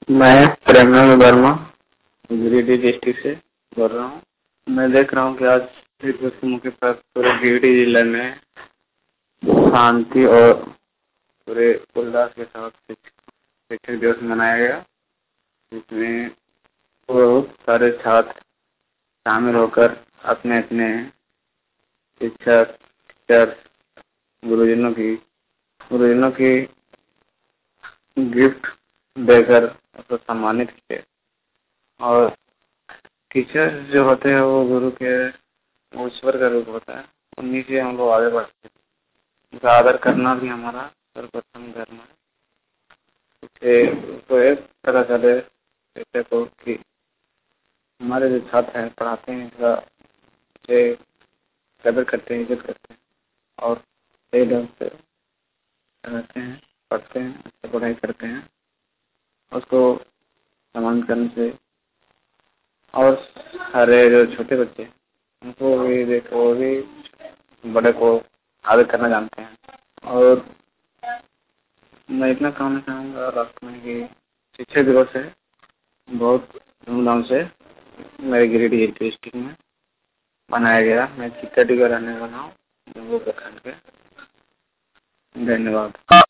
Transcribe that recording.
میں پریمنل Verma greedy district سے بول رہا ہوں. میں دیکھ رہا ہوں کہ آج کے موقع پر پورے گریڈی ضلع میں شانتی اور پورے الاس کے ساتھ شکشک دیوس منایا گیا، جس میں بہت سارے چھاتر شامل ہو کر اپنے اپنے شکشک ٹیچر گروجنوں کی گفٹ دے کر اس کو سمانت کیے. اور ٹیچر جو ہوتے ہیں وہ گرو کے ایشور کا روپ ہوتا ہے، انہیں سے ہم لوگ آگے بڑھتے ہیں. ان کا آدر کرنا بھی ہمارا سروپرتم دھرم ہے. اس کو ایک طرح چلے جیسے کو کہ ہمارے جو چھاتر ہیں پڑھاتے ہیں کا قدر کرتے ہیں، عزت کرتے ہیں اور صحیح ڈھنگ سے رہتے ہیں، پڑھتے ہیں، اچھا پڑھائی کرتے ہیں. اس کو سمان کرنے سے اور سارے جو چھوٹے بچے ہیں ان کو بھی دیکھو، وہ بھی بڑے کو عادت کرنا جانتے ہیں. اور میں اتنا کہنا چاہوں گا لاسٹ میں کہ شکشک دیوس ہے بہت دھوم دھام سے میرے گریڈی ڈسٹرکٹ میں منایا گیا. میں چکٹی کا رہنے والا ہوں، وہ پرکھنڈ کے. دھنیہ واد.